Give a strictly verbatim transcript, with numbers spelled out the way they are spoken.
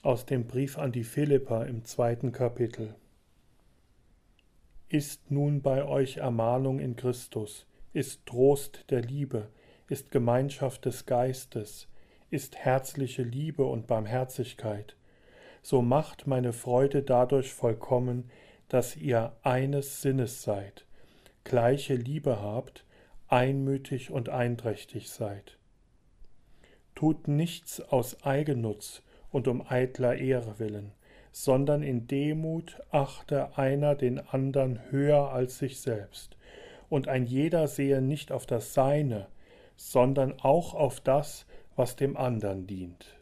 aus dem Brief an die Philipper im zweiten Kapitel. Ist nun bei euch Ermahnung in Christus, ist Trost der Liebe, ist Gemeinschaft des Geistes, ist herzliche Liebe und Barmherzigkeit, so macht meine Freude dadurch vollkommen, dass ihr eines Sinnes seid, gleiche Liebe habt, einmütig und einträchtig seid. Tut nichts aus Eigennutz und um eitler Ehre willen, sondern in Demut achte einer den andern höher als sich selbst, und ein jeder sehe nicht auf das Seine, sondern auch auf das, was dem andern dient.